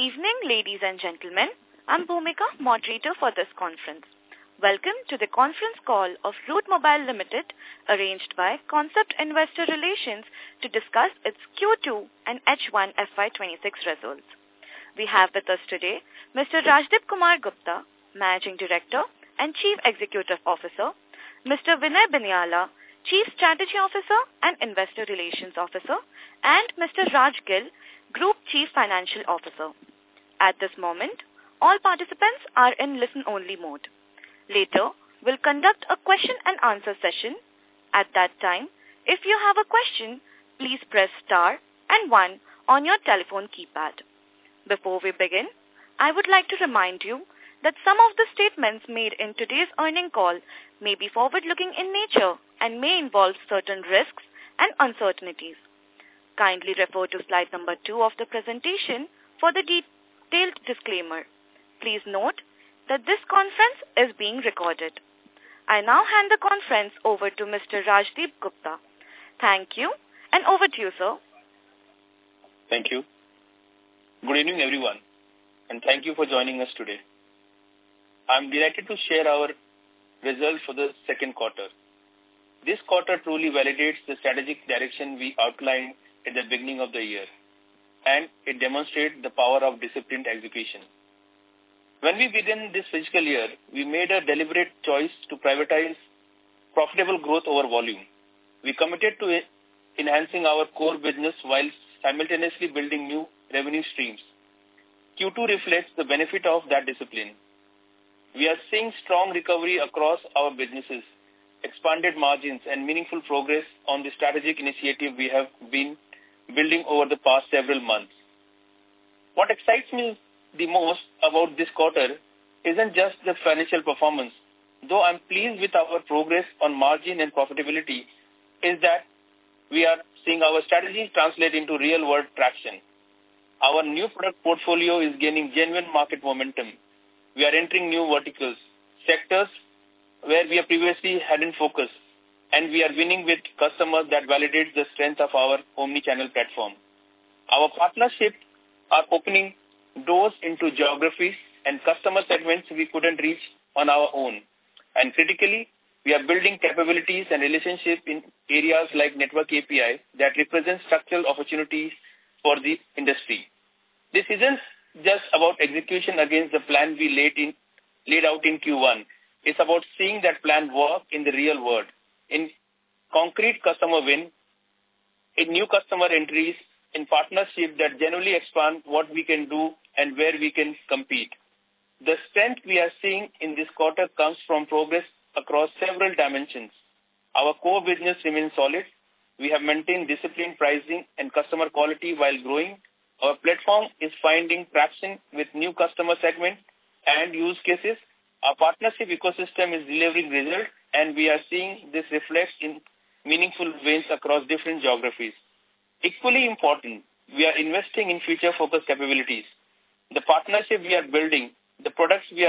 evening, ladies and gentlemen. I'm Bhumika, moderator for this conference. Welcome to the conference call of Route Mobile Limited, arranged by Concept Investor Relations to discuss its Q2 and H1 FY26 results. We have with us today Mr. Rajdip Kumar Gupta, Managing Director and Chief Executive Officer, Mr. Vinay Binyala, Chief Strategy Officer and Investor Relations Officer, and Mr. Raj Gill, Group Chief Financial Officer. At this moment, all participants are in listen-only mode. Later, we'll conduct a question and answer session. At that time, if you have a question, please press star and 1 on your telephone keypad. Before we begin, I would like to remind you that some of the statements made in today's earnings call may be forward-looking in nature and may involve certain risks and uncertainties. Kindly refer to slide number 2 of the presentation for the detailed disclaimer. Please note that this conference is being recorded. I now hand the conference over to Mr. Rajdip Gupta. Thank you, and over to you, sir. Thank you. Good evening, everyone, and thank you for joining us today. I'm delighted to share our results for the second quarter. This quarter truly validates the strategic direction we outlined at the beginning of the year, and it demonstrates the power of disciplined execution. When we began this fiscal year, we made a deliberate choice to prioritize profitable growth over volume. We committed to enhancing our core business while simultaneously building new revenue streams. Q2 reflects the benefit of that discipline. We are seeing strong recovery across our businesses, expanded margins, and meaningful progress on the strategic initiative we have been building over the past several months. What excites me the most about this quarter isn't just the financial performance, though I'm pleased with our progress on margin and profitability, is that we are seeing our strategies translate into real-world traction. Our new product portfolio is gaining genuine market momentum. We are entering new verticals, sectors where we previously hadn't focused, and we are winning with customers that validate the strength of our omni-channel platform. Our partnerships are opening doors into geographies and customer segments we couldn't reach on our own. And critically, we are building capabilities and relationships in areas like network API that represent structural opportunities for the industry. This isn't just about execution against the plan we laid out in Q1. It's about seeing that plan work in the real world, in concrete customer win, in new customer entries, in partnerships that genuinely expand what we can do and where we can compete. The strength we are seeing in this quarter comes from progress across several dimensions. Our core business remains solid. We have maintained disciplined pricing and customer quality while growing. Our platform is finding traction with new customer segments and use cases. Our partnership ecosystem is delivering results, and we are seeing this reflect in meaningful wins across different geographies. Equally important, we are investing in future-focused capabilities. The partnership we are building, the products we are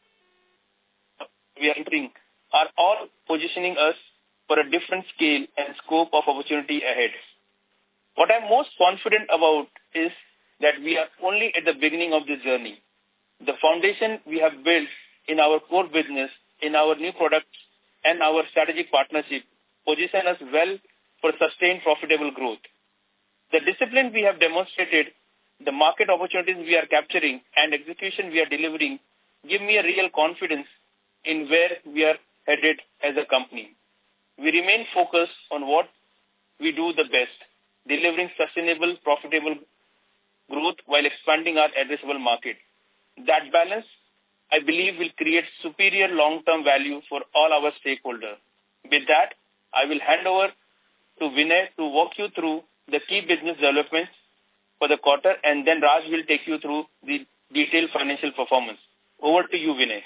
entering, are all positioning us for a different scale and scope of opportunity ahead. What I'm most confident about is that we are only at the beginning of this journey. The foundation we have built in our core business, in our new products, and our strategic partnership position us well for sustained profitable growth. The discipline we have demonstrated, the market opportunities we are capturing, and execution we are delivering give me a real confidence in where we are headed as a company. We remain focused on what we do the best, delivering sustainable, profitable growth while expanding our addressable market. That balance, I believe, will create superior long-term value for all our stakeholders. With that, I will hand over to Vinay to walk you through the key business developments for the quarter, and then Raj will take you through the detailed financial performance. Over to you, Vinay.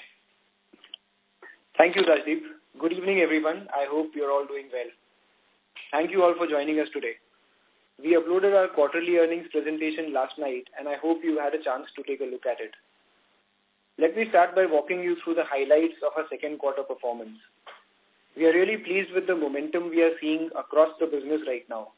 Thank you, Rajdip. Good evening, everyone. I hope you're all doing well. Thank you all for joining us today. We uploaded our quarterly earnings presentation last night, and I hope you had a chance to take a look at it. Let me start by walking you through the highlights of our second quarter performance. We are really pleased with the momentum we are seeing across the business right now.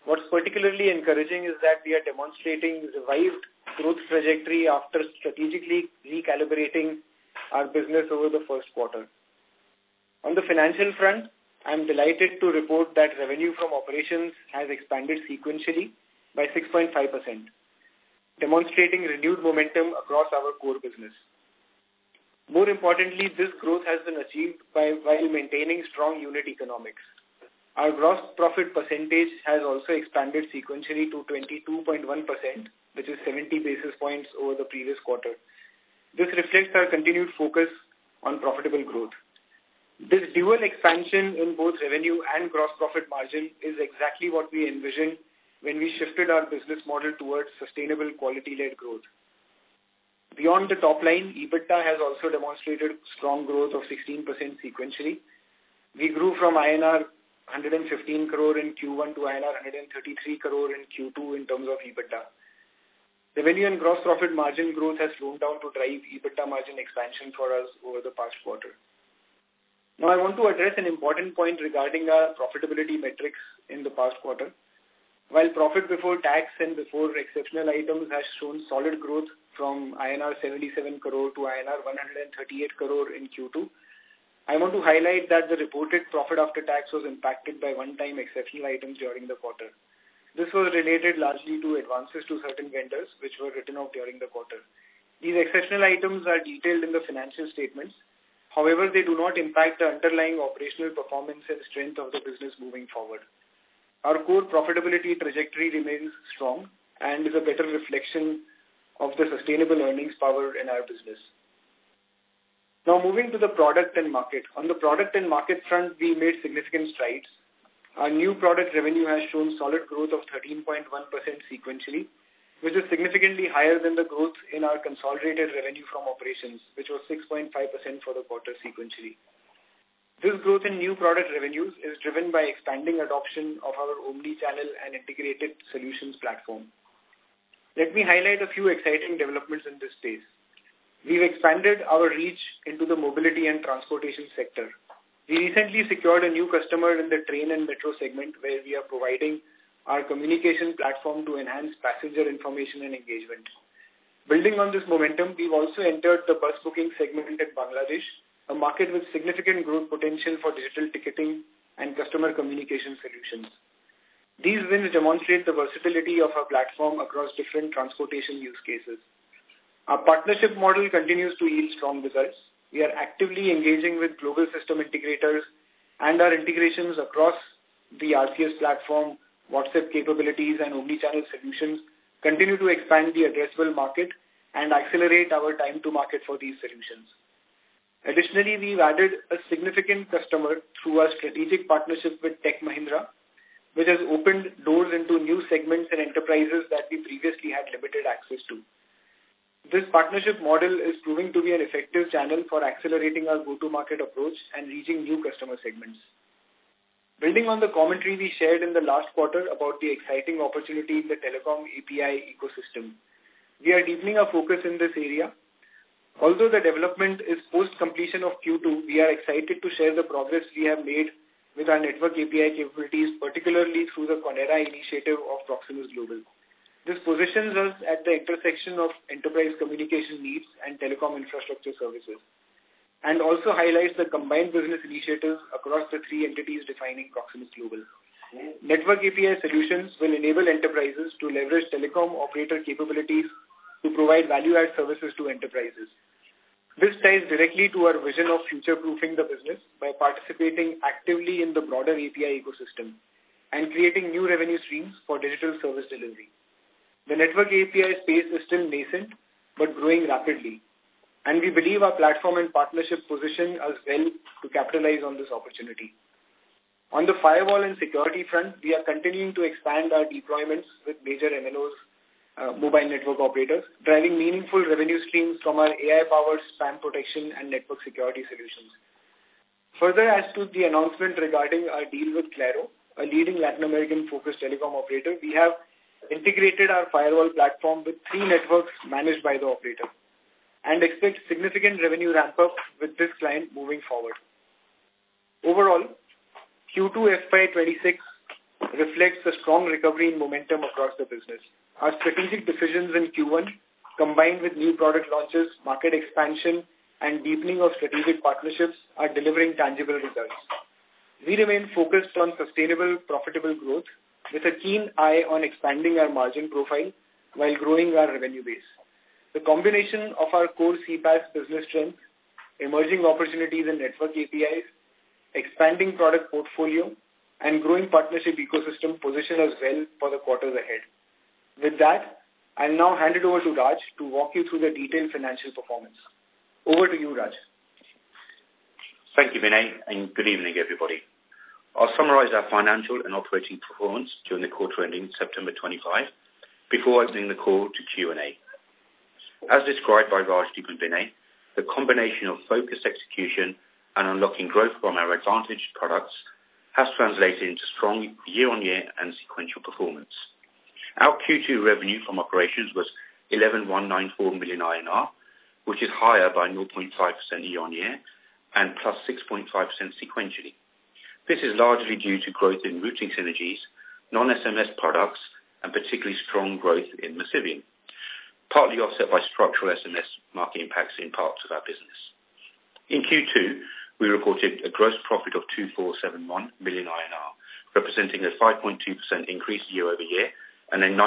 What's particularly encouraging is that we are demonstrating revived growth trajectory after strategically recalibrating our business over the first quarter. On the financial front, I'm delighted to report that revenue from operations has expanded sequentially by 6.5%, demonstrating renewed momentum across our core business. More importantly, this growth has been achieved while maintaining strong unit economics. Our gross profit percentage has also expanded sequentially to 22.1%, which is 70 basis points over the previous quarter. This reflects our continued focus on profitable growth. This dual expansion in both revenue and gross profit margin is exactly what we envisioned when we shifted our business model towards sustainable quality-led growth. Beyond the top line, EBITDA has also demonstrated strong growth of 16% sequentially. We grew from INR 115 crore in Q1 to INR 133 crore in Q2 in terms of EBITDA. Revenue and gross profit margin growth has slowed down to drive EBITDA margin expansion for us over the past quarter. Now I want to address an important point regarding our profitability metrics in the past quarter. While profit before tax and before exceptional items has shown solid growth from INR 77 crore to INR 138 crore in Q2, I want to highlight that the reported profit after tax was impacted by one-time exceptional items during the quarter. This was related largely to advances to certain vendors which were written off during the quarter. These exceptional items are detailed in the financial statements. However, they do not impact the underlying operational performance and strength of the business moving forward. Our core profitability trajectory remains strong and is a better reflection of the sustainable earnings power in our business. Now moving to the product and market. On the product and market front, we made significant strides. Our new product revenue has shown solid growth of 13.1% sequentially, which is significantly higher than the growth in our consolidated revenue from operations, which was 6.5% for the quarter sequentially. This growth in new product revenues is driven by expanding adoption of our omni-channel and integrated solutions platform. Let me highlight a few exciting developments in this space. We've expanded our reach into the mobility and transportation sector. We recently secured a new customer in the train and metro segment where we are providing our communication platform to enhance passenger information and engagement. Building on this momentum, we've also entered the bus booking segment in Bangladesh, a market with significant growth potential for digital ticketing and customer communication solutions. These wins demonstrate the versatility of our platform across different transportation use cases. Our partnership model continues to yield strong results. We are actively engaging with global system integrators, and our integrations across the RCS platform, WhatsApp capabilities, and omnichannel solutions continue to expand the addressable market and accelerate our time to market for these solutions. Additionally, we've added a significant customer through our strategic partnership with Tech Mahindra, which has opened doors into new segments and enterprises that we previously had limited access to. This partnership model is proving to be an effective channel for accelerating our go-to-market approach and reaching new customer segments. Building on the commentary we shared in the last quarter about the exciting opportunity in the telecom API ecosystem, we are deepening our focus in this area. Although the development is post-completion of Q2, we are excited to share the progress we have made with our network API capabilities, particularly through the Konera initiative of Proximus Global. This positions us at the intersection of enterprise communication needs and telecom infrastructure services, and also highlights the combined business initiatives across the three entities defining Proximus Global. Network API solutions will enable enterprises to leverage telecom operator capabilities to provide value-add services to enterprises. This ties directly to our vision of future-proofing the business by participating actively in the broader API ecosystem and creating new revenue streams for digital service delivery. The network API space is still nascent but growing rapidly, and we believe our platform and partnership position us well to capitalize on this opportunity. On the firewall and security front, we are continuing to expand our deployments with major MNOs, mobile network operators, driving meaningful revenue streams from our AI-powered spam protection and network security solutions. Further, as to the announcement regarding our deal with Claro, a leading Latin American-focused telecom operator, we have integrated our firewall platform with 3 networks managed by the operator and expect significant revenue ramp-up with this client moving forward. Overall, Q2 FY26 reflects the strong recovery in momentum across the business. Our strategic decisions in Q1, combined with new product launches, market expansion, and deepening of strategic partnerships, are delivering tangible results. We remain focused on sustainable, profitable growth with a keen eye on expanding our margin profile while growing our revenue base. The combination of our core CPaaS business strength, emerging opportunities in network APIs, expanding product portfolio, and growing partnership ecosystem position us well for the quarters ahead. With that, I'll now hand it over to Raj to walk you through the detailed financial performance. Over to you, Raj. Thank you, Vinay, and good evening, everybody. I'll summarize our financial and operating performance during the quarter ending September 25 before opening the call to Q&A. As described by Rajdeep and Vinay, the combination of focused execution and unlocking growth from our advantaged products has translated into strong year-on-year and sequential performance. Our Q2 revenue from operations was 11,194 million INR, which is higher by 0.5% year-on-year and plus 6.5% sequentially. This is largely due to growth in routing synergies, non-SMS products, and particularly strong growth in Masivian, partly offset by structural SMS market impacts in parts of our business. In Q2, we reported a gross profit of 2,471 million INR, representing a 5.2% increase year-over-year and a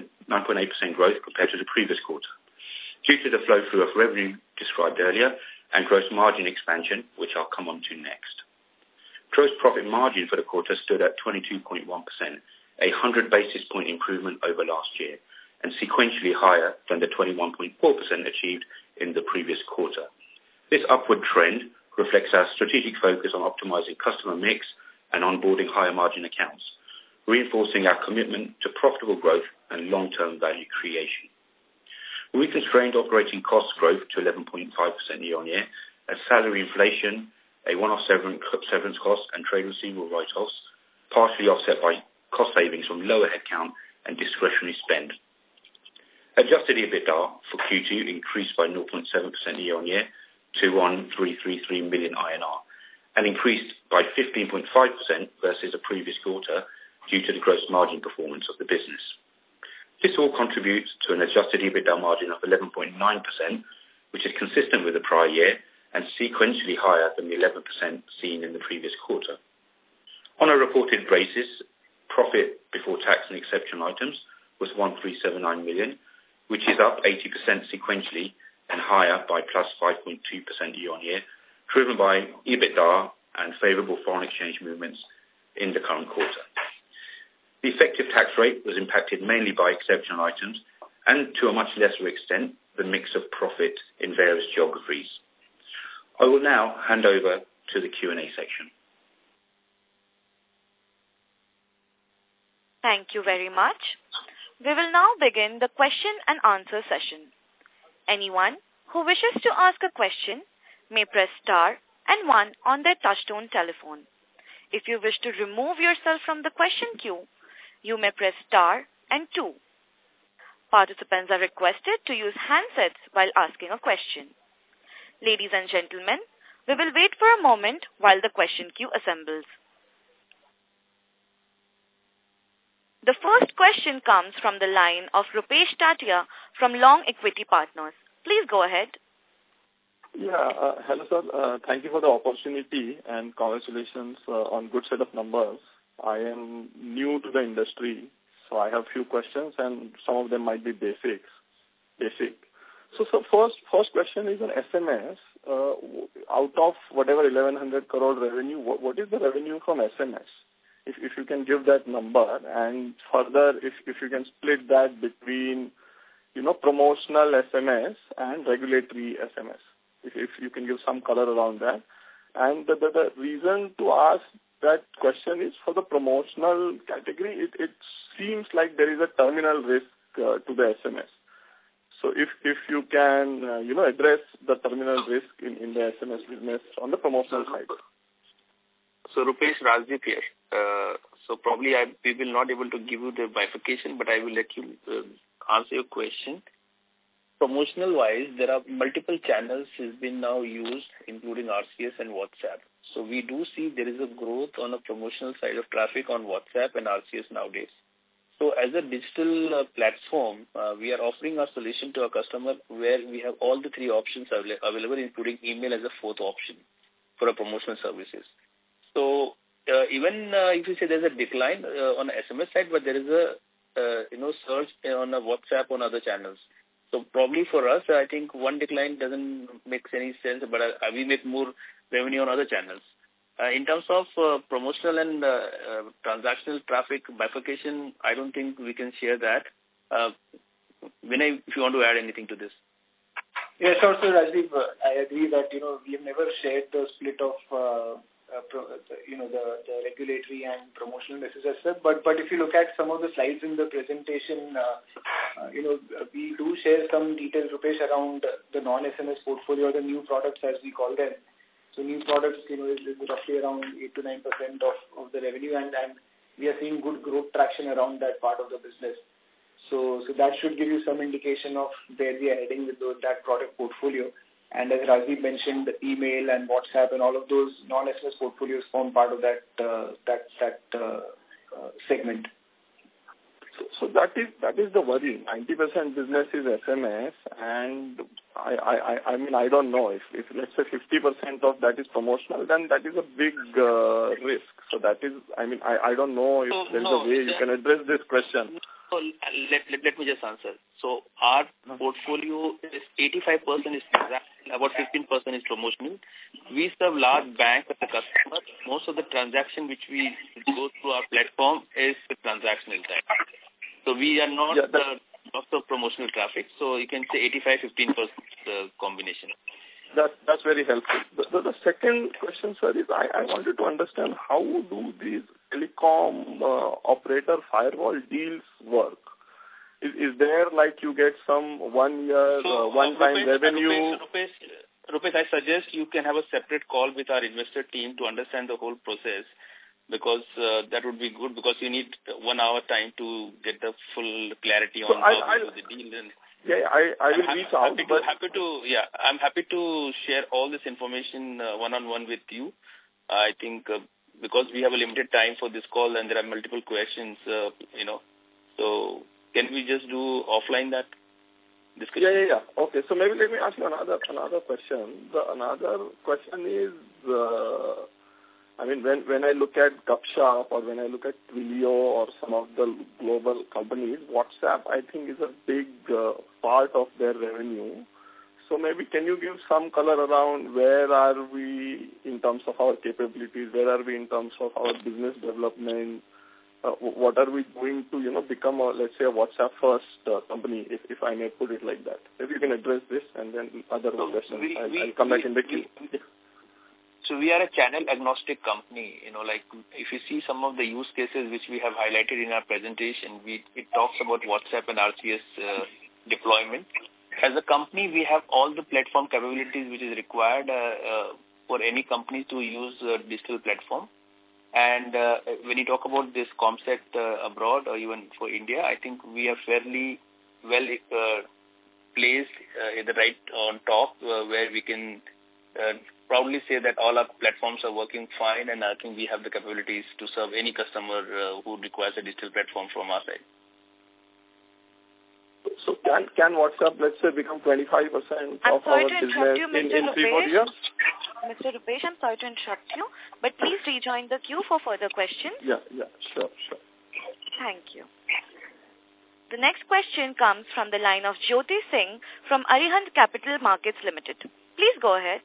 9.8% growth compared to the previous quarter, due to the flow-through of revenue described earlier and gross margin expansion, which I'll come on to next. Gross profit margin for the quarter stood at 22.1%, a 100 basis point improvement over last year, and sequentially higher than the 21.4% achieved in the previous quarter. This upward trend reflects our strategic focus on optimizing customer mix and onboarding higher margin accounts, reinforcing our commitment to profitable growth and long-term value creation. We constrained operating cost growth to 11.5% year-on-year as salary inflation, a one-off severance cost, and trade receivable write-offs, partially offset by cost savings from lower headcount and discretionary spend. Adjusted EBITDA for Q2 increased by 0.7% year-on-year to 1,333 million INR and increased by 15.5% versus the previous quarter due to the gross margin performance of the business. This all contributes to an adjusted EBITDA margin of 11.9%, which is consistent with the prior year and sequentially higher than the 11% seen in the previous quarter. On a reported basis, profit before tax and exceptional items was 1,379 million, which is up 80% sequentially and higher by plus 5.2% year-on-year, driven by EBITDA and favorable foreign exchange movements in the current quarter. The effective tax rate was impacted mainly by exceptional items and, to a much lesser extent, the mix of profit in various geographies. I will now hand over to the Q&A section. Thank you very much. We will now begin the question and answer session. Anyone who wishes to ask a question may press star and 1 on their touchtone telephone. If you wish to remove yourself from the question queue, you may press star and 2. Participants are requested to use handsets while asking a question. Ladies and gentlemen, we will wait for a moment while the question queue assembles. The first question comes from the line of Rupesh Tatia from Long Equity Partners. Please go ahead. Yeah, hello sir. Thank you for the opportunity and congratulations on good set of numbers. I am new to the industry, so I have few questions and some of them might be basic. So first question is on SMS. Out of whatever 1100 crore revenue, what is the revenue from SMS? If you can give that number, and further if you can split that between promotional SMS and regulatory SMS, if you can give some color around that. And the reason to ask that question is for the promotional category, it seems like there is a terminal risk to the SMS. So if you can address the terminal risk in the SMS business on the promotional side. So Rupesh, Rajdeep here. So probably we will not able to give you the bifurcation, but I will let you answer your question. Promotional wise, there are multiple channels has been now used, including RCS and WhatsApp. So we do see there is a growth on the promotional side of traffic on WhatsApp and RCS nowadays. So as a digital platform, we are offering our solution to our customer where we have all the three options available, including email as a fourth option for our promotional services. So even if you say there's a decline on the SMS side, but there is a surge on a WhatsApp on other channels. So probably for us, I think one decline doesn't make any sense, but we make more revenue on other channels. In terms of promotional and transactional traffic bifurcation, I don't think we can share that. Vinay, if you want to add anything to this. Yes, also Rajdeep, I agree that, we have never shared the split of, the regulatory and promotional messages, but if you look at some of the slides in the presentation, we do share some details, Rupesh, around the non-SMS portfolio, the new products as we call them. So new products, is roughly around 8 to 9% of the revenue, and we are seeing good growth traction around that part of the business. So that should give you some indication of where we are heading with that product portfolio. And as Rajdeep mentioned, email and WhatsApp and all of those non-SMS portfolios form part of that segment. So that is the worry. 90% business is SMS, and I don't know if let's say 50% of that is promotional, then that is a big risk. So that is, I don't know if there's a way you can address this question. So let me just answer. So our portfolio is 85% is transactional, about 15% is promotional. We serve large banks as a customer. Most of the transaction which we go through our platform is the transactional type. So we are not of promotional traffic. So you can say 85-15% combination. That's very helpful. The second question, sir, is I wanted to understand how do these telecom operator firewall deals work? Is there like you get some 1 year one-time revenue? Rupesh, I suggest you can have a separate call with our investor team to understand the whole process, because that would be good, because you need 1 hour time to get the full clarity on the deal. Yeah, I will reach out. I'm happy to share all this information one-on-one with you. I think because we have a limited time for this call and there are multiple questions, so can we just do offline that discussion? Yeah. Okay, so maybe let me ask you another question. Another question is, when I look at Gupshup or when I look at Twilio or some of the global companies, WhatsApp, I think, is a big part of their revenue. So maybe can you give some color around where are we in terms of our capabilities? Where are we in terms of our business development? What are we doing to, become let's say a WhatsApp first company, if I may put it like that? If you can address this and then other questions, I'll come back in the queue. So we are a channel agnostic company. Like if you see some of the use cases which we have highlighted in our presentation, it talks about WhatsApp and RCS deployment. As a company, we have all the platform capabilities which is required for any company to use a digital platform. And when you talk about this concept abroad or even for India, I think we are fairly well placed in the right on top where we can proudly say that all our platforms are working fine, and I think we have the capabilities to serve any customer who requires a digital platform from our side. So can WhatsApp, let's say, become 25% of our business in 3-4 years? Mr. Rupesh, I'm sorry to interrupt you, but please rejoin the queue for further questions. Yeah, sure. Thank you. The next question comes from the line of Jyoti Singh from Arihant Capital Markets Limited. Please go ahead.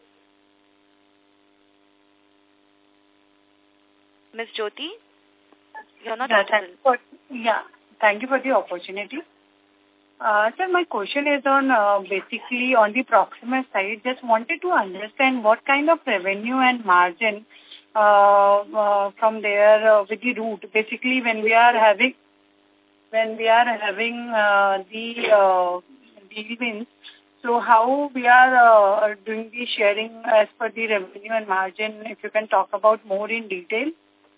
Ms. Jyoti, you're not audible. Thank you for the opportunity. Sir, my question is on basically on the Proximus side. Just wanted to understand what kind of revenue and margin from there with the route. Basically, when we are having the deal wins, so how we are doing the sharing as per the revenue and margin, if you can talk about more in detail.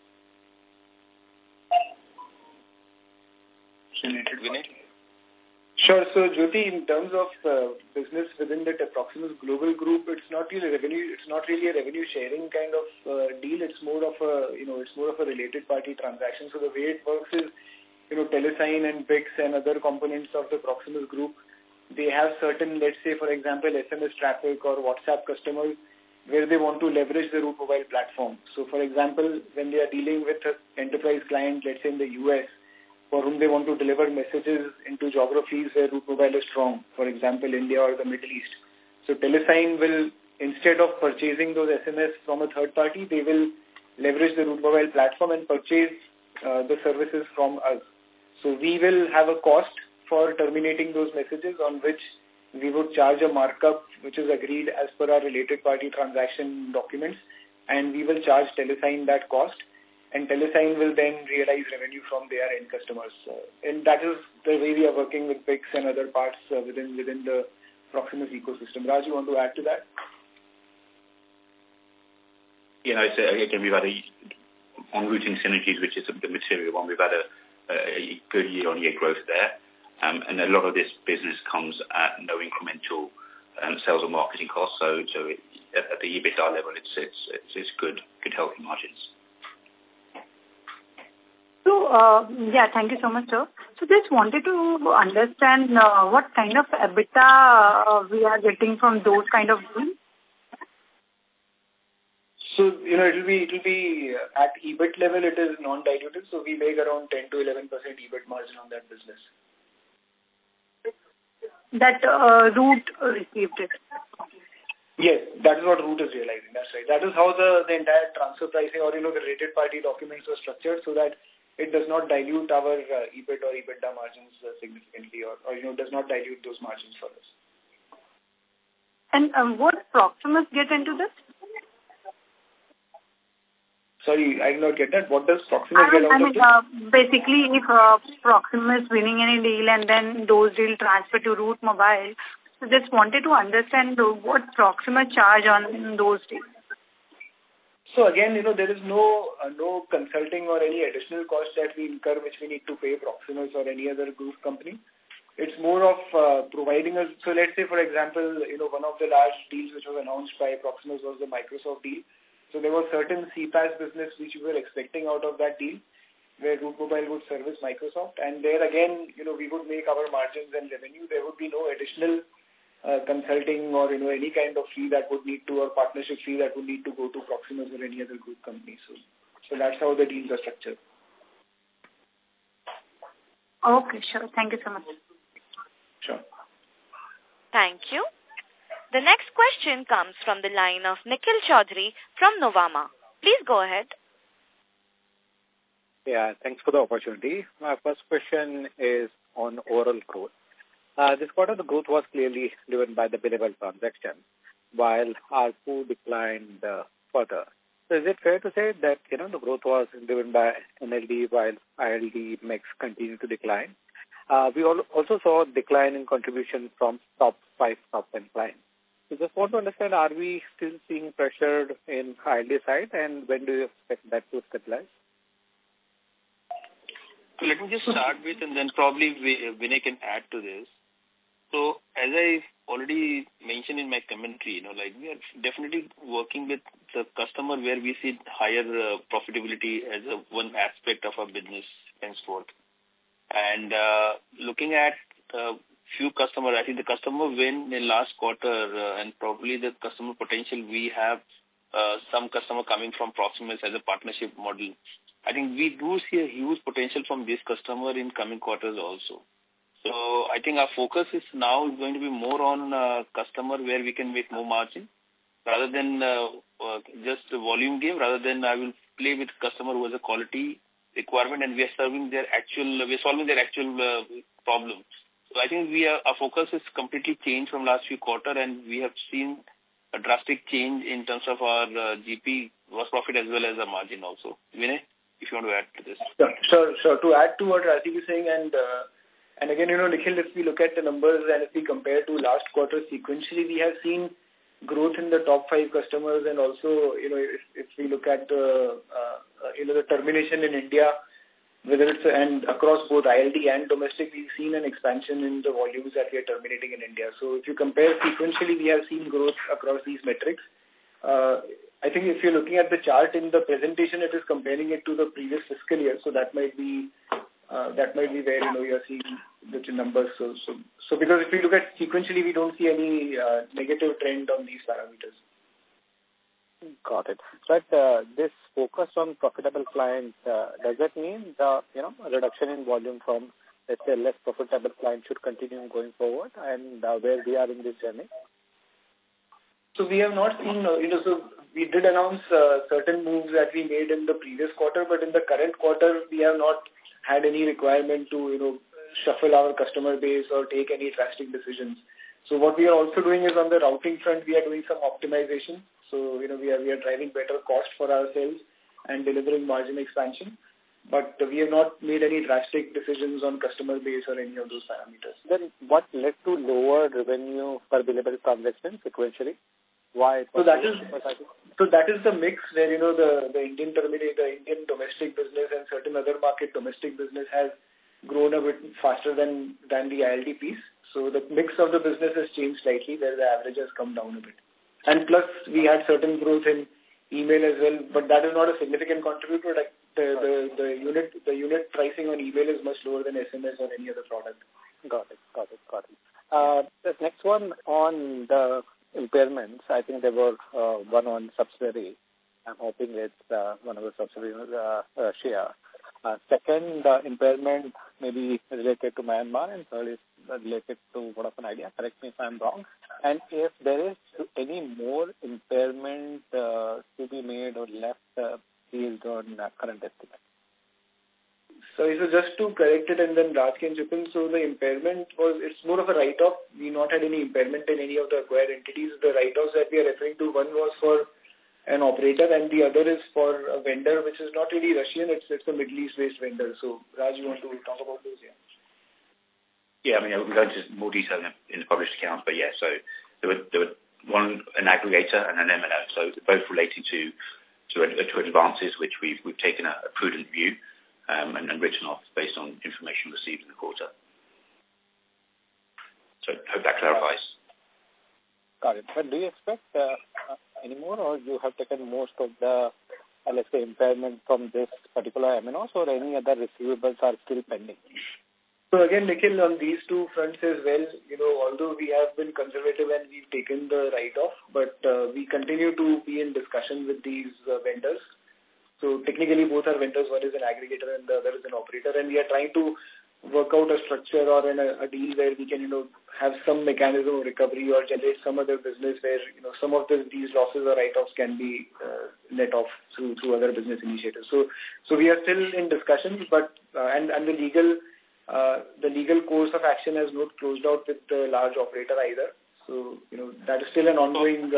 Vinay? Sure. So, Jyoti, in terms of business within the Proximus Global Group, it's not really revenue. It's not really a revenue sharing kind of deal. It's more of a, it's more of a related party transaction. So the way it works is, Telesign and BICS and other components of the Proximus Group, they have certain, let's say, for example, SMS traffic or WhatsApp customers where they want to leverage the Route Mobile platform. So, for example, when they are dealing with an enterprise client, let's say in the US, for whom they want to deliver messages into geographies where Route Mobile is strong, for example, India or the Middle East. So Telesign will, instead of purchasing those SMS from a third party, they will leverage the Route Mobile platform and purchase the services from us. So we will have a cost for terminating those messages on which we would charge a markup which is agreed as per our related party transaction documents, and we will charge Telesign that cost. And Telesign will then realize revenue from their end customers. And that is the way we are working with BICS and other parts within the Proximus ecosystem. Raj, you want to add to that? Again, we've had on routing synergies, which is the material one, we've had a good year-on-year growth there. And a lot of this business comes at no incremental sales or marketing costs. So at the EBITDA level, it's good, healthy margins. So, thank you so much, sir. So just wanted to understand what kind of EBITDA we are getting from those kind of deals. So, it'll be at EBIT level, it is non-dilutive. So we make around 10 to 11% EBIT margin on that business. That Route received it. Yes, that is what Route is realizing. That's right. That is how the entire transfer pricing or, the related party documents were structured so that it does not dilute our EBIT or EBITDA margins significantly or does not dilute those margins for us. And what Proximus get into this? Sorry, I did not get that. What does Proximus get out of this? Basically, if Proximus winning any deal and then those deals transfer to Route Mobile, so just wanted to understand what Proximus charge on those deals. So again, there is no consulting or any additional cost that we incur which we need to pay Proximus or any other group company. It's more of providing us. So let's say, for example, one of the large deals which was announced by Proximus was the Microsoft deal. So there was certain CPaaS business which we were expecting out of that deal where Route Mobile would service Microsoft. And there again, we would make our margins and revenue. There would be no additional consulting or any kind of fee that would need to, or partnership fee that would need to go to Proximus or any other group company. So that's how the deals are structured. Okay, sure. Thank you so much. Sure. Thank you. The next question comes from the line of Nikhil Chaudhary from Novama. Please go ahead. Yeah, thanks for the opportunity. My first question is on overall growth. This quarter, the growth was clearly driven by the billable transaction, while ARPU declined further. So is it fair to say that, the growth was driven by NLD while ILD mix continued to decline? We also saw a decline in contribution from top 5, top 10 clients. So just want to understand, are we still seeing pressure in ILD side, and when do you expect that to stabilize? So let me just start with, and then probably Vinay can add to this. So as I already mentioned in my commentary, we are definitely working with the customer where we see higher profitability as one aspect of our business henceforth. And looking at few customers, I think the customer win in last quarter and probably the customer potential, we have some customer coming from Proximus as a partnership model. I think we do see a huge potential from this customer in coming quarters also. So I think our focus is now going to be more on customer where we can make more margin rather than just a volume game, rather than I will play with customer who has a quality requirement and we are solving their actual problems. So I think our focus is completely changed from last few quarters, and we have seen a drastic change in terms of our GP, gross profit, as well as the margin also. Vinay, if you want to add to this. Sure. To add to what Rajiv is saying, and again, Nikhil, if we look at the numbers and if we compare to last quarter sequentially, we have seen growth in the top 5 customers, and also, if we look at the termination in India and across both ILD and domestic, we've seen an expansion in the volumes that we are terminating in India. So if you compare sequentially, we have seen growth across these metrics. I think if you're looking at the chart in the presentation, it is comparing it to the previous fiscal year. So that might be where, you're seeing the numbers. So because if you look at sequentially, we don't see any negative trend on these parameters. Got it. But this focus on profitable clients, does that mean the a reduction in volume from, let's say, less profitable clients should continue going forward, and where we are in this journey? So we have not seen, so we did announce certain moves that we made in the previous quarter, but in the current quarter, we have not had any requirement to, shuffle our customer base or take any drastic decisions. So what we are also doing is on the routing front, we are doing some optimization. So, we are driving better cost for ourselves and delivering margin expansion. But we have not made any drastic decisions on customer base or any of those parameters. Then what led to lower revenue per billable transaction sequentially? Why? So that is the mix where, the Indian domestic business and certain other market domestic business has grown a bit faster than the ILD piece. So the mix of the business has changed slightly, where the average has come down a bit. And plus, we had certain growth in email as well, but that is not a significant contributor. Like the unit pricing on email is much lower than SMS or any other product. Got it. The next one on the impairments, I think there were one on subsidiary. I'm hoping it's one of the subsidiaries, Share. Second, impairment may be related to Myanmar, and third is related to Vodafone Idea. Correct me if I'm wrong. And if there is any more impairment to be made or left based on current estimate. So just to correct it and then Raj can chip in. So the impairment it's more of a write-off. We not had any impairment in any of the acquired entities. The write-offs that we are referring to, one was for an operator and the other is for a vendor, which is not really Russian. It's a Middle East-based vendor. So Raj, you want to talk about those? Yeah, we'll go into more detail in the published accounts, but so there were one, an aggregator and an MNO, so both relating to advances, which we've taken a prudent view and written off based on information received in the quarter. So I hope that clarifies. Got it. But do you expect any more, or you have taken most of the, let's say, impairment from this particular MNOs, or any other receivables are still pending? So again, Nikhil, on these two fronts as well, although we have been conservative and we've taken the write-off, but we continue to be in discussion with these vendors. So technically both are vendors, one is an aggregator and the other is an operator, and we are trying to work out a structure or a deal where we can, have some mechanism of recovery or generate some other business where, some of these losses or write-offs can be net off through other business initiatives. So we are still in discussions, but and the legal course of action has not closed out with the large operator either. So, that is still an ongoing...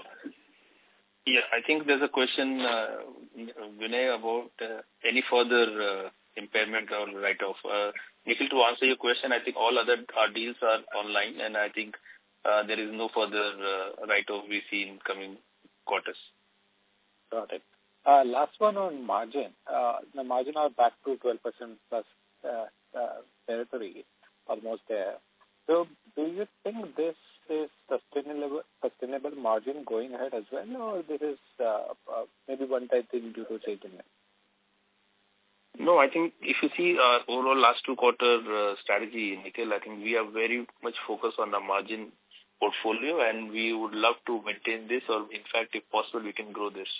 I think there's a question, Vinay, about any further impairment or write-off. Nikhil, to answer your question, I think all our deals are online, and I think there is no further write-off we see in coming quarters. Got it. Last one on margin. The margin are back to 12% plus territory, almost there. So do you think this is sustainable margin going ahead as well, or this is maybe one-time thing due to change in it? No, I think if you see our overall last 2 quarter strategy, Nikhil, I think we are very much focused on the margin portfolio, and we would love to maintain this, or in fact, if possible, we can grow this.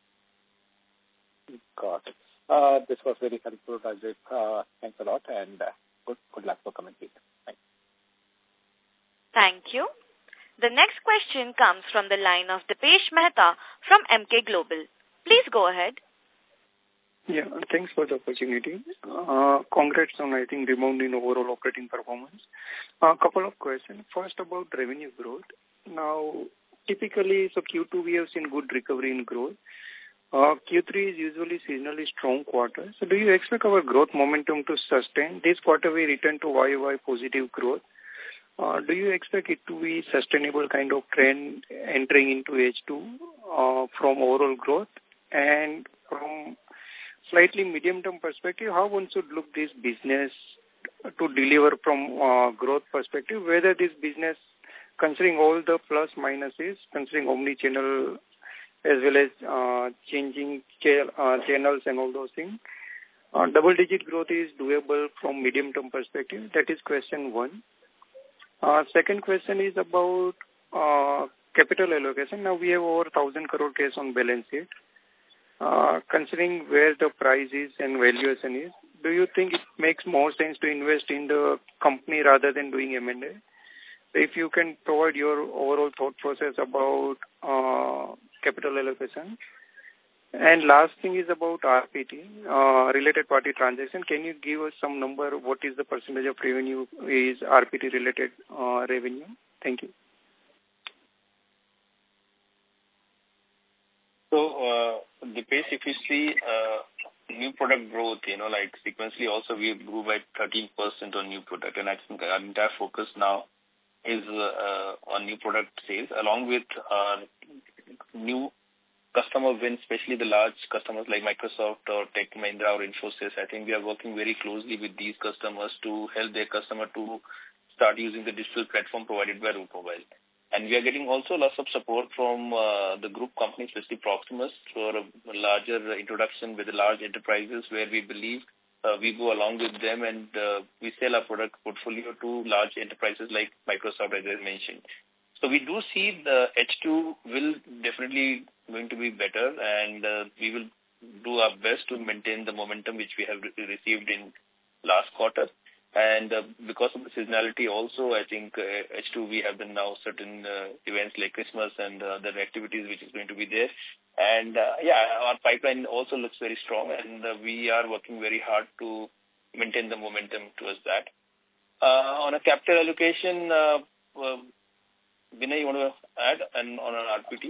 Got it. This was very helpful, Rajiv. Thanks a lot, and good luck for coming here. Thanks. Thank you. The next question comes from the line of Dipesh Mehta from Emkay Global. Please go ahead. Yeah, thanks for the opportunity. Congrats on, I think, rebound in overall operating performance. A couple of questions. First, about revenue growth. Now, typically, so Q2 we have seen good recovery in growth. Q3 is usually seasonally strong quarter. So do you expect our growth momentum to sustain? This quarter we return to YY positive growth. Do you expect it to be sustainable kind of trend entering into H2 from overall growth? And from slightly medium-term perspective, how one should look this business to deliver from growth perspective, whether this business, considering all the plus minuses, considering omni-channel as well as changing channels and all those things, double-digit growth is doable from medium-term perspective. That is question one. Second question is about capital allocation. Now we have over 1,000 crore cash on balance sheet. Considering where the price is and valuation is, do you think it makes more sense to invest in the company rather than doing M&A? If you can provide your overall thought process about capital allocation. And last thing is about RPT, related party transaction. Can you give us some number? What is the percentage of revenue is RPT related revenue? Thank you. So, Dipesh, if you see new product growth, like sequentially also we grew by 13% on new product, and I think our entire focus now is on new product sales, along with new customer wins, especially the large customers like Microsoft or Tech Mahindra or Infosys. I think we are working very closely with these customers to help their customer to start using the digital platform provided by Route Mobile. And we are getting also lots of support from the group companies, especially Proximus, for a larger introduction with the large enterprises where we believe we go along with them and we sell our product portfolio to large enterprises like Microsoft, as I mentioned. So we do see the H2 will definitely going to be better, and we will do our best to maintain the momentum which we have received in last quarter. And because of the seasonality also, I think H2 we have now certain events like Christmas and other activities which is going to be there. And our pipeline also looks very strong, and we are working very hard to maintain the momentum towards that. On a capital allocation, Vinay, you want to add and on an RPT?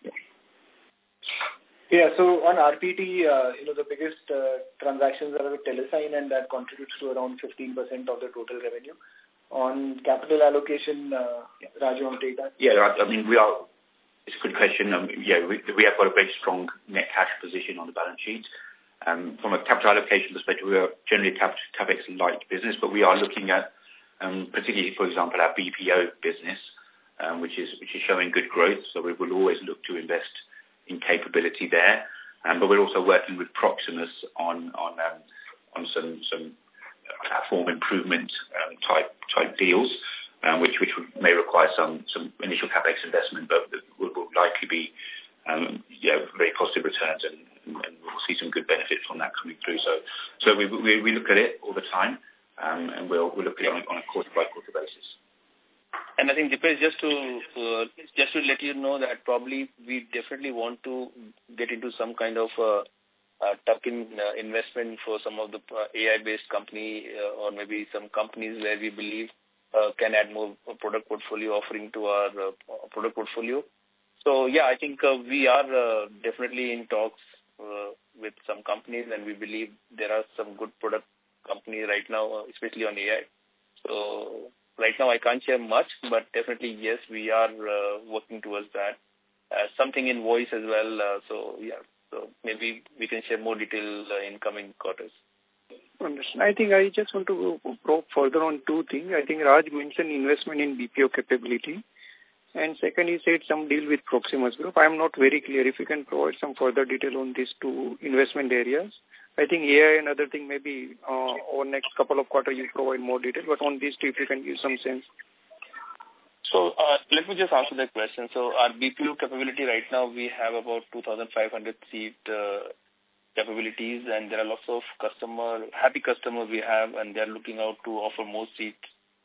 Yeah, so on RPT, the biggest transactions are with Telesign, and that contributes to around 15% of the total revenue. On capital allocation, Raj, you want to take that? Yeah, I mean, it's a good question. We have got a very strong net cash position on the balance sheet. From a capital allocation perspective, we are generally CapEx light business, but we are looking at, particularly, for example, our BPO business, which is showing good growth. So we will always look to invest in capability there. But we're also working with Proximus on some platform improvement type deals, which may require some initial CapEx investment, but will likely be very positive returns, and we'll see some good benefit from that coming through. So we look at it all the time, and we'll look at it on a quarter by quarter basis. And I think, Dipesh, just to let you know that probably we definitely want to get into some kind of tuck-in investment for some of the AI-based company or maybe some companies where we believe can add more product portfolio offering to our product portfolio. So, I think we are definitely in talks with some companies, and we believe there are some good product companies right now, especially on AI. So right now I can't share much, but definitely, yes, we are working towards that. Something in voice as well. So maybe we can share more details in coming quarters. Understand. I think I just want to probe further on two things. I think Raj mentioned investment in BPO capability. And second, he said some deal with Proximus Group. I am not very clear. If you can provide some further detail on these two investment areas. I think AI and other thing maybe over next couple of quarters you provide more detail, but on these two, if you can give some sense. So let me just answer that question. So our BPO capability right now, we have about 2,500 seat capabilities, and there are lots of happy customers we have, and they're looking out to offer more seats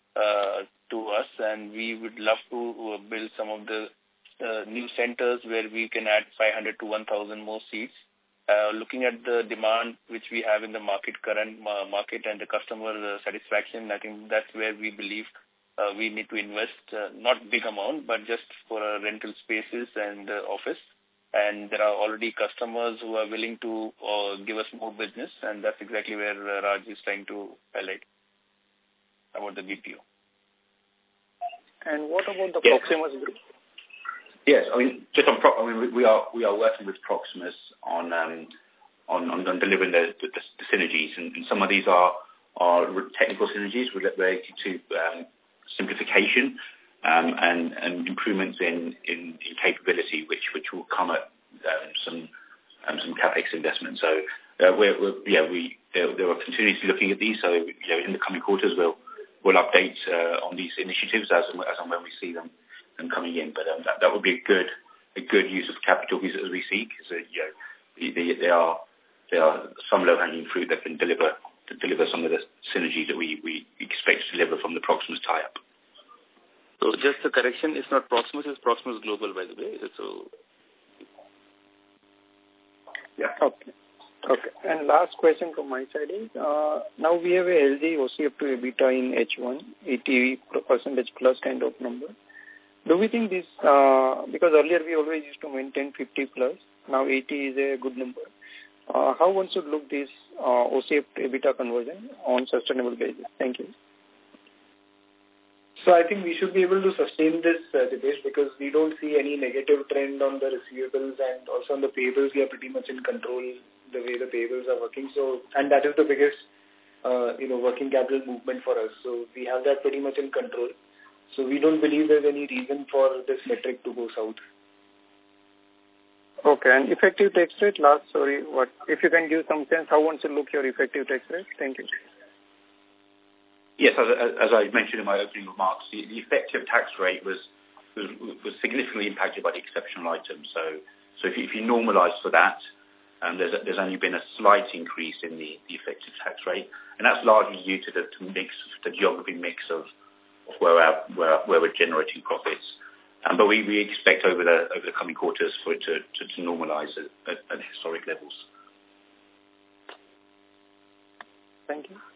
to us, and we would love to build some of the new centers where we can add 500 to 1,000 more seats. Looking at the demand which we have in the current market and the customer satisfaction, I think that's where we believe we need to invest, not big amount, but just for rental spaces and office. And there are already customers who are willing to give us more business, and that's exactly where Raj is trying to highlight about the BPO. And what about the Proximus Group? Yes, I mean, we are working with Proximus on delivering the synergies. And some of these are technical synergies related to simplification and improvements in capability, which will come at some capex investment. So they are continuously looking at these. So in the coming quarters we'll update on these initiatives as and when we see them coming in. But that would be a good use of capital as we see, because there are some low-hanging fruit that can deliver some of the synergies that we expect to deliver from the Proximus tie-up. So just a correction, it's not Proximus, it's Proximus Global, by the way. So yeah. Okay. And last question from my side is, now we have a healthy OCF to EBITDA in H1, 80% plus kind of number. Do we think this, because earlier we always used to maintain 50 plus, now 80 is a good number. How one should look this OCF to EBITDA conversion on sustainable basis? Thank you. So I think we should be able to sustain this, Dipesh, because we don't see any negative trend on the receivables, and also on the payables we are pretty much in control the way the payables are working. So, and that is the biggest, working capital movement for us. So we have that pretty much in control. So we don't believe there's any reason for this metric to go south. Okay, and effective tax rate, if you can give some sense, how one should look your effective tax rate? Thank you. Yes, as I mentioned in my opening remarks, the effective tax rate was significantly impacted by the exceptional items. So if you normalise for that, there's only been a slight increase in the effective tax rate, and that's largely due to the geography mix of where we're generating profits. But we expect over the coming quarters for it to normalise at historic levels. Thank you.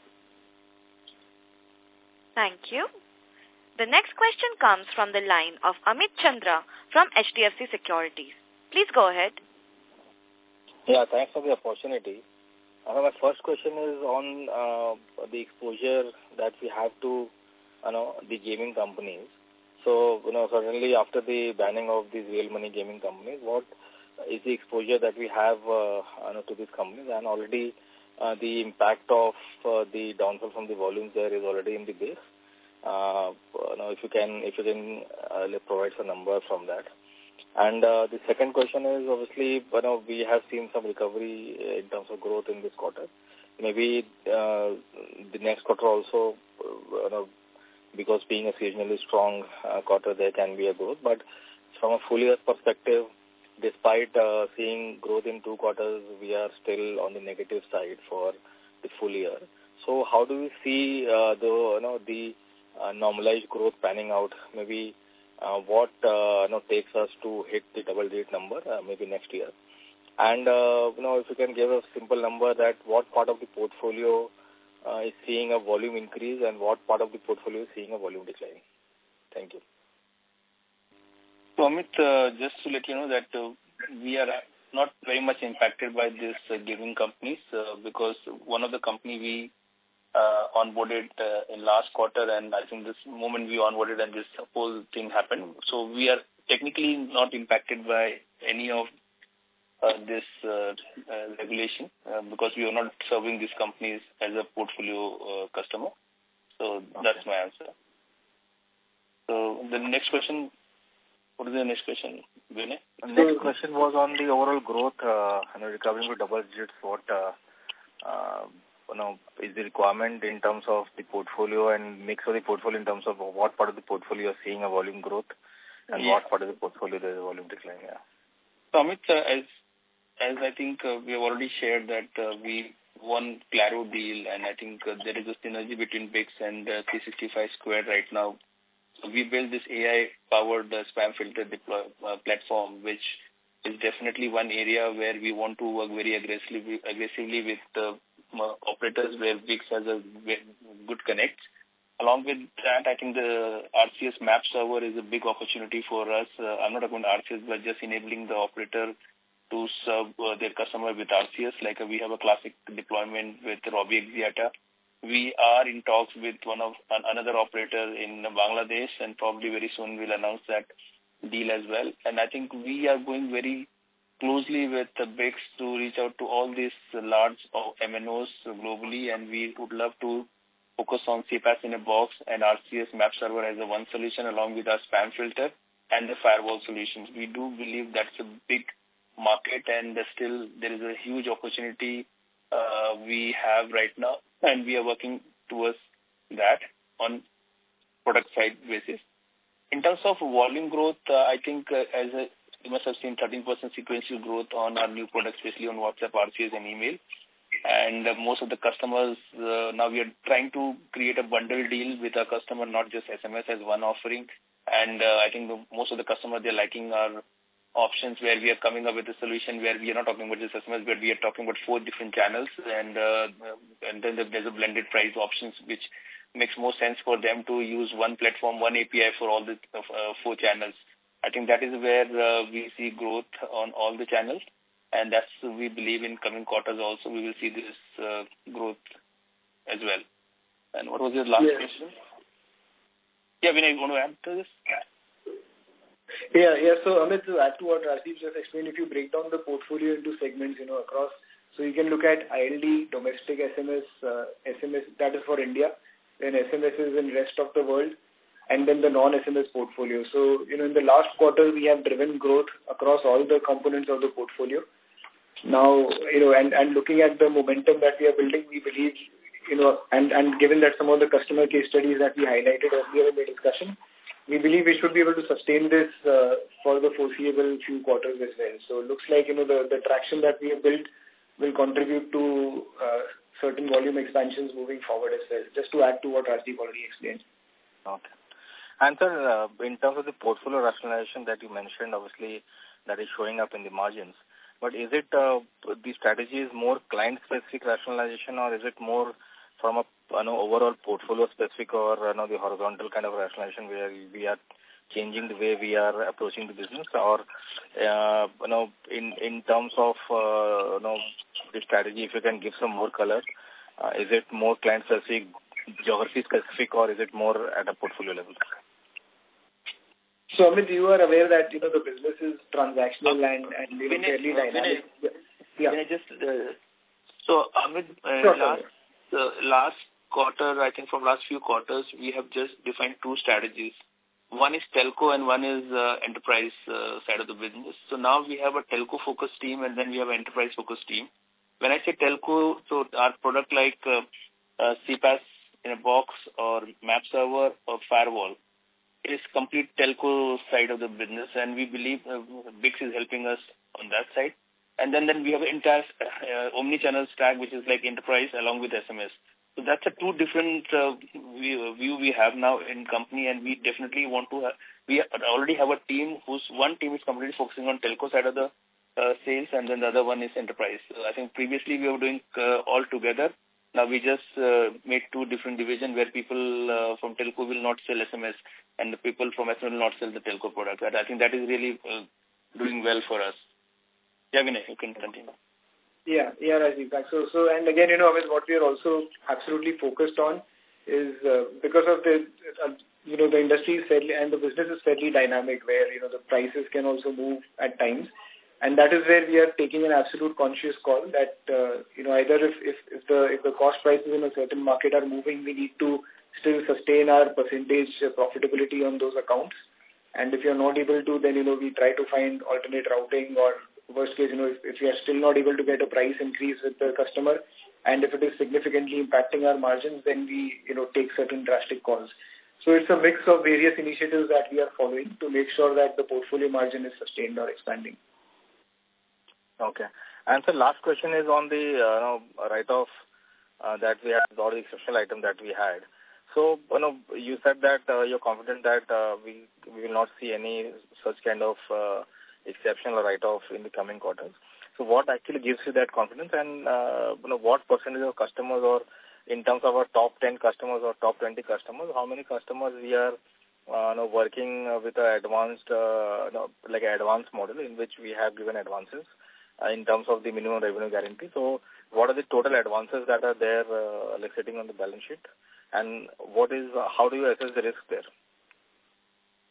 Thank you. The next question comes from the line of Amit Chandra from HDFC Securities. Please go ahead. Yeah, thanks for the opportunity. My first question is on the exposure that we have to the gaming companies. So, suddenly after the banning of these real money gaming companies, what is the exposure that we have to these companies? And already the impact of the downfall from the volumes there is already in the base. If you can provide some numbers from that. And the second question is, obviously, we have seen some recovery in terms of growth in this quarter. Maybe the next quarter also, because being a seasonally strong quarter, there can be a growth. But from a full year perspective, despite seeing growth in 2 quarters, we are still on the negative side for the full year. So how do we see the normalized growth panning out? Maybe what takes us to hit the double-digit number maybe next year? And if you can give a simple number, that what part of the portfolio is seeing a volume increase and what part of the portfolio is seeing a volume decline? Thank you. So Amit, just to let you know that we are not very much impacted by this gaming companies because one of the company we onboarded in last quarter, and I think this moment we onboarded and this whole thing happened. So we are technically not impacted by any of this regulation because we are not serving these companies as a portfolio customer. So that's my answer. So the next question, what is the next question, Vinay? The next question was on the overall growth, recovering to double digits. What is the requirement in terms of the portfolio and mix of the portfolio in terms of what part of the portfolio is seeing a volume growth and what part of the portfolio there is a volume decline? Yeah. So Amit, as I think we have already shared that we won Claro deal, and I think there is a synergy between BICS and 365 Squared right now. So we built this AI-powered spam filter platform, which is definitely one area where we want to work very aggressively with the operators where BICS has a good connect. Along with that, I think the RCS map server is a big opportunity for us. I'm not about RCS, but just enabling the operator to serve their customer with RCS. Like we have a classic deployment with Robi Axiata. We are in talks with another operator in Bangladesh, and probably very soon we'll announce that deal as well. And I think we are going very closely with the BICS to reach out to all these large MNOs globally, and we would love to focus on CPaaS in a box and RCS map server as a one solution along with our spam filter and the firewall solutions. We do believe that's a big market, and still there is a huge opportunity we have right now, and we are working towards that on product side basis. In terms of volume growth, I think you must have seen 13% sequential growth on our new products, especially on WhatsApp, RCS, and email. And most of the customers, now we are trying to create a bundle deal with our customer, not just SMS as one offering. And I think most of the customers, they're liking our options where we are coming up with a solution where we are not talking about just SMS, but we are talking about 4 different channels. And then there's a blended price options, which makes more sense for them to use one platform, one API for all the 4 channels. I think that is where we see growth on all the channels. And that's, we believe, in coming quarters also we will see this growth as well. And what was your last question? Yeah, Vinay, you want to add to this? Yeah. So, Amit, to add to what Rajiv just explained, if you break down the portfolio into segments, across, so you can look at ILD, domestic SMS, SMS, that is for India, then SMS is in rest of the world, and then the non-SMS portfolio. So, in the last quarter, we have driven growth across all the components of the portfolio. Now, and looking at the momentum that we are building, we believe, and given that some of the customer case studies that we highlighted earlier in the discussion, we believe we should be able to sustain this for the foreseeable few quarters as well. So it looks like, the traction that we have built will contribute to certain volume expansions moving forward as well, just to add to what Rajiv already explained. Okay. And sir, in terms of the portfolio rationalization that you mentioned, obviously that is showing up in the margins. But is it the strategy is more client-specific rationalization, or is it more from a overall portfolio-specific or the horizontal kind of rationalization where we are changing the way we are approaching the business, or in terms of the strategy, if you can give some more color, is it more client-specific, geography-specific, or is it more at a portfolio level? So, Amit, you are aware that, the business is transactional and fairly dynamic. So, Amit, last quarter, I think from last few quarters, we have just defined 2 strategies. One is telco and one is enterprise side of the business. So now we have a telco-focused team and then we have an enterprise-focused team. When I say telco, so our product like CPaaS in a box or map server or firewall, it is complete telco side of the business, and we believe BICS is helping us on that side. And then we have an entire omni-channel stack, which is like enterprise along with SMS. So that's a 2 different view we have now in company, and we definitely want to we already have a team whose one team is completely focusing on telco side of the sales, and then the other one is enterprise. So I think previously we were doing all together. Now we just made 2 different divisions where people from telco will not sell SMS and the people from SMS will not sell the telco product. And I think that is really doing well for us. Yeah, Vinay, you can continue. Yeah, Rajiv. So, and again, what we are also absolutely focused on is because of the industry is fairly, and the business is fairly dynamic, where, the prices can also move at times. And that is where we are taking an absolute conscious call that, either if the cost prices in a certain market are moving, we need to still sustain our percentage profitability on those accounts. And if you're not able to, then, we try to find alternate routing, or worst case, if we are still not able to get a price increase with the customer, and if it is significantly impacting our margins, then we, take certain drastic calls. So it's a mix of various initiatives that we are following to make sure that the portfolio margin is sustained or expanding. Okay. And so last question is on the write-off that we had, all the exceptional item that we had. So, you said that you're confident that we will not see any such kind of exceptional write-off in the coming quarters. So what actually gives you that confidence, and what percentage of customers, or in terms of our top 10 customers or top 20 customers, how many customers we are working with an advanced, like an advanced model in which we have given advances in terms of the minimum revenue guarantee. So what are the total advances that are there like sitting on the balance sheet, and how do you assess the risk there?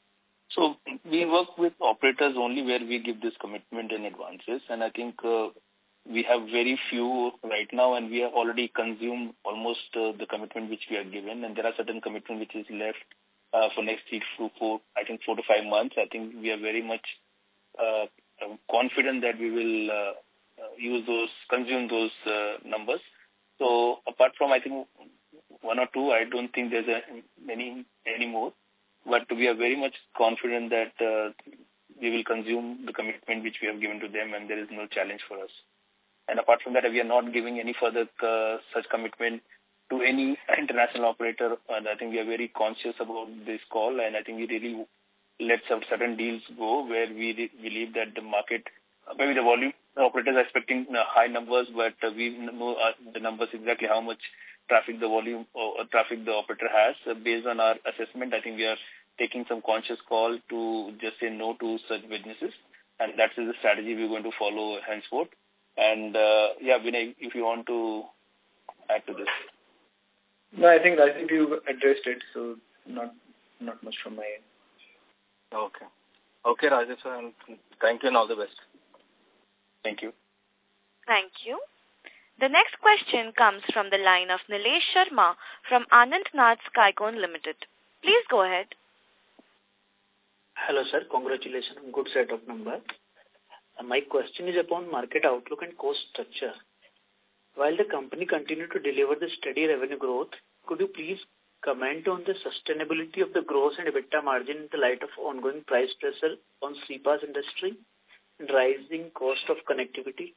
So we work with operators only where we give this commitment in advances, and I think we have very few right now, and we have already consumed almost the commitment which we are given, and there are certain commitment which is left for next 3 to 4, I think 4 to 5 months. I think we are very much confident that we will consume those numbers. So apart from, I think, 1 or 2, I don't think there's many more. But we are very much confident that we will consume the commitment which we have given to them, and there is no challenge for us. And apart from that, we are not giving any further such commitment to any international operator. And I think we are very conscious about this call, and I think we really let some certain deals go where we believe that the market, maybe the volume, the operators are expecting high numbers, but we know the numbers exactly how much traffic the volume or traffic the operator has. Based on our assessment, I think we are taking some conscious call to just say no to such businesses, and that is the strategy we're going to follow henceforth. And Vinay, if you want to add to this. No, I think you addressed it, so not much from my end. Okay, Rajesh, and thank you and all the best. Thank you. Thank you. The next question comes from the line of Nilesh Sharma from Anand Nath Skycon Limited. Please go ahead. Hello, sir. Congratulations on good set of numbers. My question is upon market outlook and cost structure. While the company continued to deliver the steady revenue growth, could you please comment on the sustainability of the gross and EBITDA margin in the light of ongoing price pressure on CPaaS industry and rising cost of connectivity?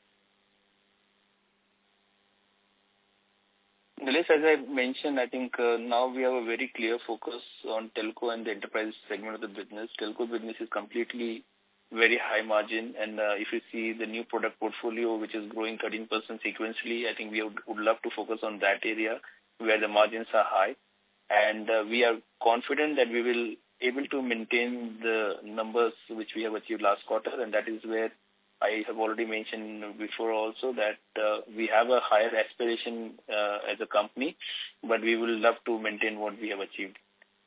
Nilesh, as I mentioned, I think now we have a very clear focus on telco and the enterprise segment of the business. Telco business is completely very high margin, and if you see the new product portfolio, which is growing 13% sequentially, I think we would love to focus on that area where the margins are high. And we are confident that we will able to maintain the numbers which we have achieved last quarter, and that is where I have already mentioned before also that we have a higher aspiration as a company, but we will love to maintain what we have achieved.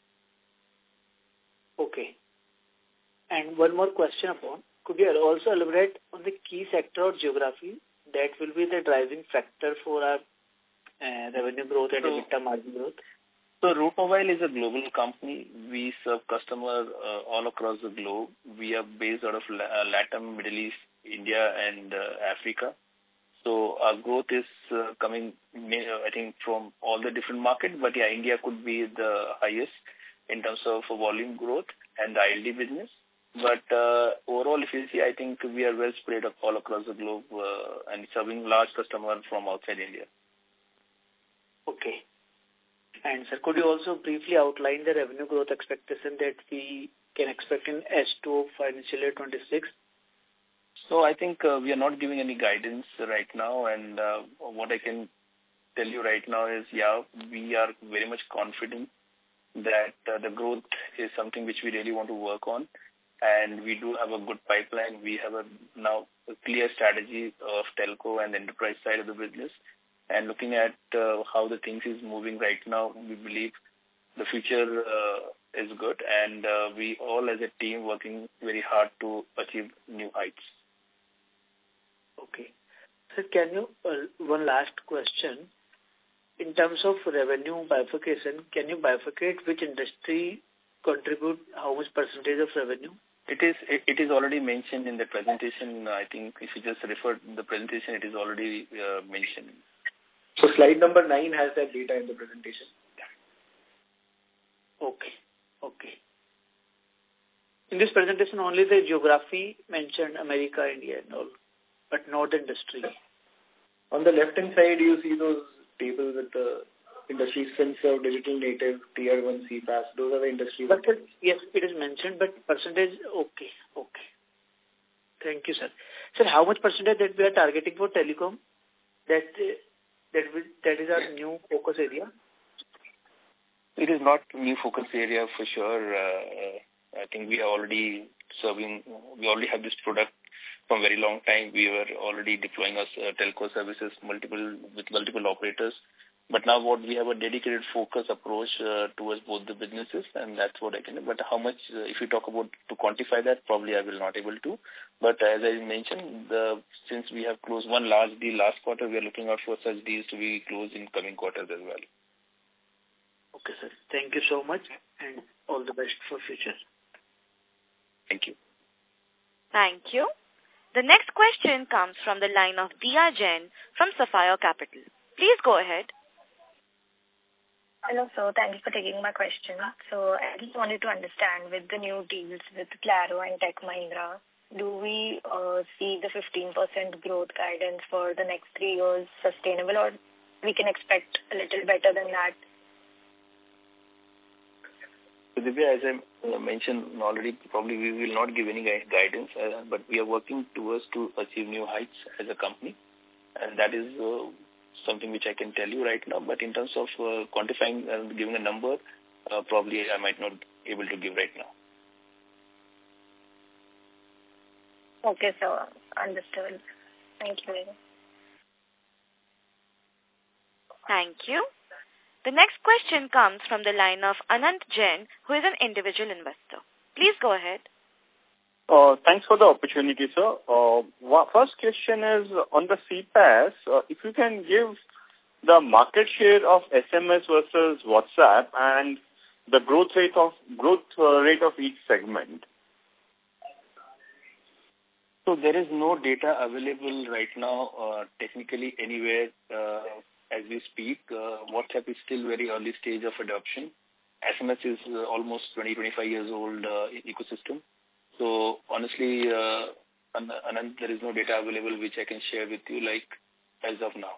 Okay. And one more question upon, could you also elaborate on the key sector or geography that will be the driving factor for our revenue growth and EBITDA margin growth? So Route Mobile is a global company. We serve customers all across the globe. We are based out of Latin, Middle East, India, and Africa. So our growth is coming, I think, from all the different markets. But India could be the highest in terms of volume growth and the ILD business. But overall, if you see, I think we are well spread all across the globe and serving large customers from outside India. Okay. And sir, could you also briefly outline the revenue growth expectation that we can expect in S2 financial year 26? So I think we are not giving any guidance right now, and what I can tell you right now is, we are very much confident that the growth is something which we really want to work on, and we do have a good pipeline. We have now a clear strategy of telco and enterprise side of the business, and looking at how the things is moving right now, we believe the future is good, and we all as a team working very hard to achieve new heights. Okay. Sir, can you, one last question. In terms of revenue bifurcation, can you bifurcate which industry contribute how much percentage of revenue? It is already mentioned in the presentation. I think if you just refer to the presentation, it is already mentioned. So slide number 9 has that data in the presentation. Okay. In this presentation, only the geography mentioned America, India and all, but not the industry. On the left-hand side, you see those tables with the industries: FinServ, Digital Native, Tier 1 CPaaS. Those are the industries. But yes, it is mentioned, but percentage, okay. Thank you, sir. Sir, how much percentage that we are targeting for telecom? That is our new focus area? It is not new focus area for sure. I think we are already serving, we already have this product from very long time. We were already deploying our telco services with multiple operators. But now what we have a dedicated focus approach towards both the businesses, and that's what I can do. But how much, if you talk about to quantify that, probably I will not able to. But as I mentioned, since we have closed one large deal last quarter, we are looking out for such deals to be closed in coming quarters as well. Okay, sir. Thank you so much, and all the best for future. Thank you. Thank you. The next question comes from the line of Dia Jain from Sapphire Capital. Please go ahead. Hello, sir. Thank you for taking my question. So I just wanted to understand, with the new deals with Claro and Tech Mahindra, do we see the 15% growth guidance for the next 3 years sustainable, or we can expect a little better than that? So Divya, as I mentioned already, probably we will not give any guidance, but we are working towards to achieve new heights as a company, and that is something which I can tell you right now. But in terms of quantifying and giving a number, probably I might not be able to give right now. Okay, sir. Understood. Thank you. Thank you. The next question comes from the line of Anant Jain, who is an individual investor. Please go ahead. Thanks for the opportunity, sir. First question is on the CPaaS. If you can give the market share of SMS versus WhatsApp and the growth rate of each segment. So there is no data available right now, technically anywhere as we speak. WhatsApp is still very early stage of adoption. SMS is almost 20-25 years old ecosystem. So honestly, Anand, there is no data available which I can share with you like as of now.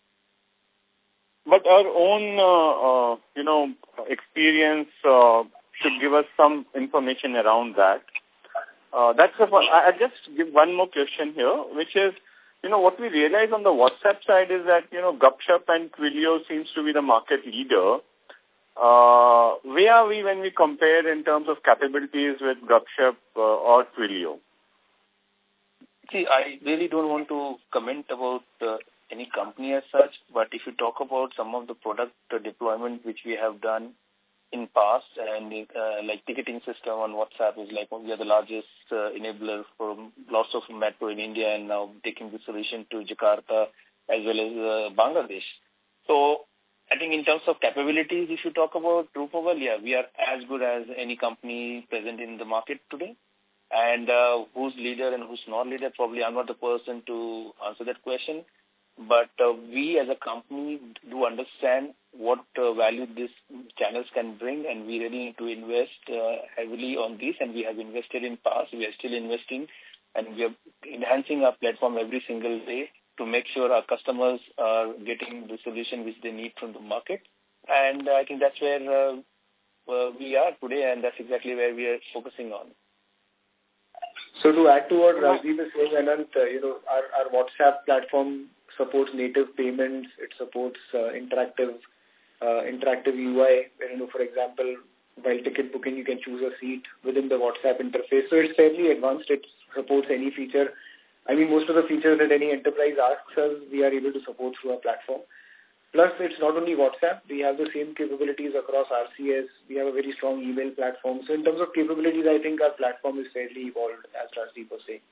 But our own, experience should give us some information around that. That's the one. I just give one more question here, which is, what we realize on the WhatsApp side is that, Gupshup and Twilio seems to be the market leader. Where are we when we compare in terms of capabilities with Gupshup or Twilio? See, I really don't want to comment about any company as such, but if you talk about some of the product deployment which we have done in past, and like ticketing system on WhatsApp is like we are the largest enabler for lots of metro in India, and now taking the solution to Jakarta as well as Bangladesh. So I think in terms of capabilities, if you talk about TruePower, yeah, we are as good as any company present in the market today. And who's leader and who's not leader, probably I'm not the person to answer that question. But we as a company do understand what value these channels can bring, and we really need to invest heavily on this, and we have invested in past, we are still investing, and we are enhancing our platform every single day to make sure our customers are getting the solution which they need from the market. And I think that's where we are today, and that's exactly where we are focusing on. So to add to what Rajdeep is saying, Anant, our WhatsApp platform supports native payments. It supports interactive UI. For example, while ticket booking, you can choose a seat within the WhatsApp interface. So it's fairly advanced. It supports any feature. I mean, most of the features that any enterprise asks us, we are able to support through our platform. Plus, it's not only WhatsApp. We have the same capabilities across RCS. We have a very strong email platform. So in terms of capabilities, I think our platform is fairly evolved, as Rajdeep was saying.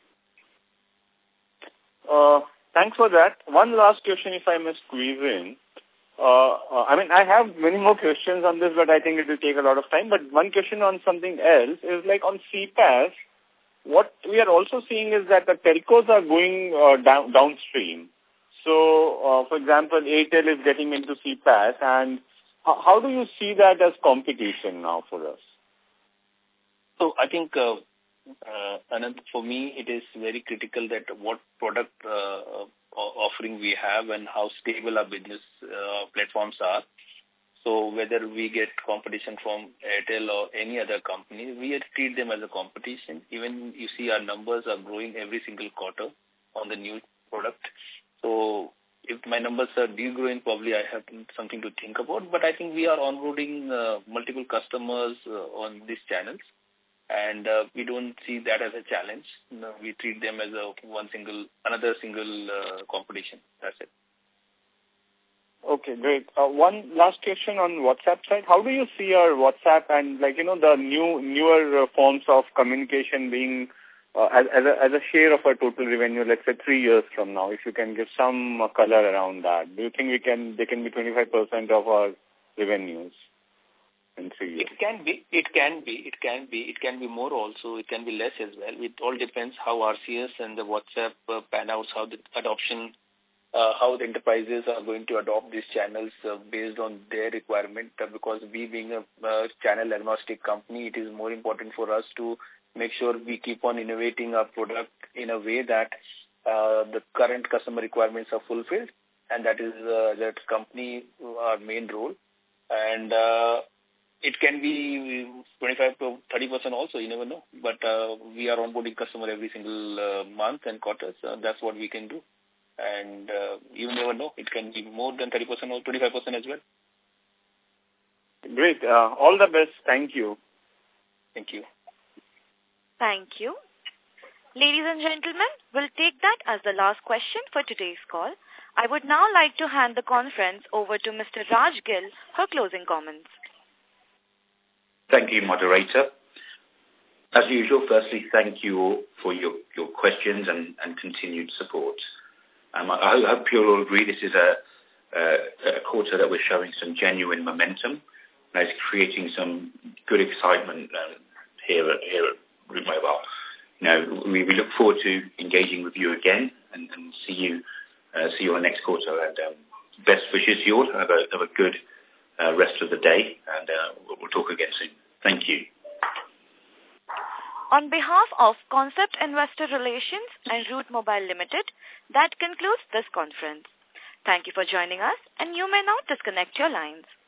Thanks for that. One last question, if I may squeeze in. I have many more questions on this, but I think it will take a lot of time. But one question on something else is like on CPaaS, what we are also seeing is that the telcos are going downstream. So, for example, Airtel is getting into CPaaS, and how do you see that as competition now for us? So I think, Anand, for me, it is very critical that what product offering we have and how stable our business platforms are. So whether we get competition from Airtel or any other company, we treat them as a competition. Even you see our numbers are growing every single quarter on the new product. So if my numbers are degrowing, probably I have something to think about. But I think we are onboarding multiple customers on these channels, and we don't see that as a challenge. We treat them as another single competition. That's it. Okay, great. One last question on WhatsApp side. How do you see your WhatsApp and the newer forms of communication being as a share of our total revenue, let's say 3 years from now? If you can give some color around that, do you think they can be 25% of our revenues in 3 years? It can be more also. It can be less as well. It all depends how RCS and the WhatsApp pan out, how the adoption. How the enterprises are going to adopt these channels based on their requirement, because we being a channel agnostic company, it is more important for us to make sure we keep on innovating our product in a way that the current customer requirements are fulfilled, and that is that company our main role. And it can be 25 to 30% also, you never know. But we are onboarding customer every single month and quarters. That's what we can do. And you never know, it can be more than 30% or 25% as well. Great. All the best. Thank you. Thank you. Thank you. Ladies and gentlemen, we'll take that as the last question for today's call. I would now like to hand the conference over to Mr. Raj Gill for closing comments. Thank you, moderator. As usual, firstly, thank you all for your questions and continued support. I hope you'll all agree this is a quarter that we're showing some genuine momentum and is creating some good excitement here at Route Mobile. We look forward to engaging with you again and see you on next quarter. And best wishes to you all. Have a good rest of the day, and we'll talk again soon. Thank you. On behalf of Concept Investor Relations and Route Mobile Limited, that concludes this conference. Thank you for joining us, and you may now disconnect your lines.